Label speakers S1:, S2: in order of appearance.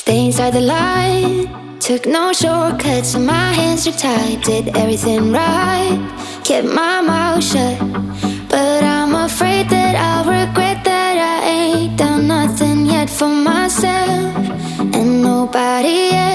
S1: Stay inside the line. Took no shortcuts, so my hands are tied. Did everything right, kept my mouth shut. But I'm afraid that I'll regret that I ain't done nothing yet for myself. And nobody else.